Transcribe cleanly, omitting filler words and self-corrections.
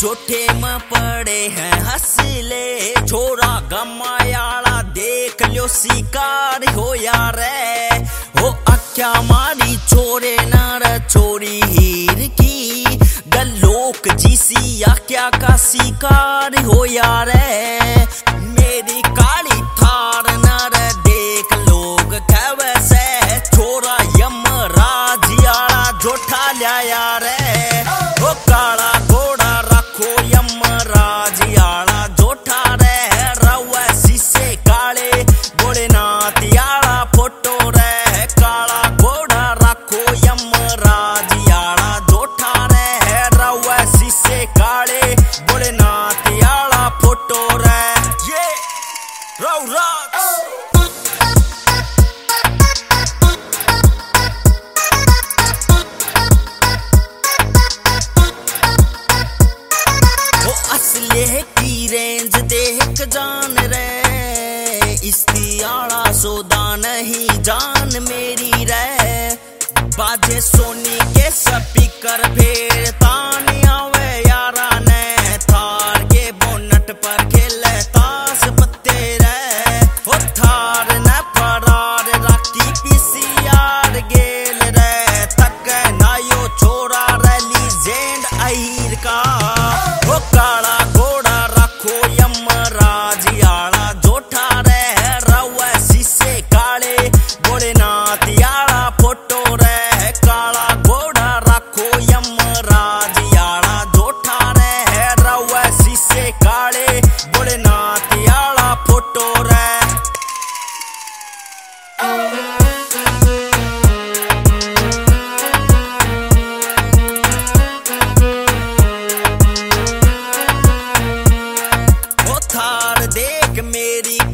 जोठे में पड़े हैं हंसले छोरा गमायाला देख लो शिकार हो यार हो अक्या मारी छोरे नर छोरी हीर की गलोक जीसी क्या का शिकार हो यार मेरी काली थार नर देख लोग कहवे से छोरा यमराज याला जोठा लिया यार हो काला घोड़ा रखो यमराज याला जोठा रे रवे शीशे काले भोलेनाथ याला फोटो रे काला घोड़ा रखो यमराज याला जोठा रे रवे शीशे काले भोलेनाथ याला फोटो रे ये रौराक्स असले की रेंज देख जान रे इस्तियाड़ा सौदा नहीं जान मेरी रे बाजे सोनी के स्पीकर फेर ताने आवे यारा ने थार के बोनट पर खेले ताश पत्ते रे हो थार न फरार राखी पीसीआर गेल रे तक ना यो छोरा रे लीजेंड अहीर का हो काला घोड़ा रखो यमराज याला जोठा रे रवे शीशे काले भोलेनाथ याला फोटो रे काला घोड़ा रखो यमराज याला जोठा रे रवे शीशे काले भोलेनाथ याला फोटो रे थार देख मेरी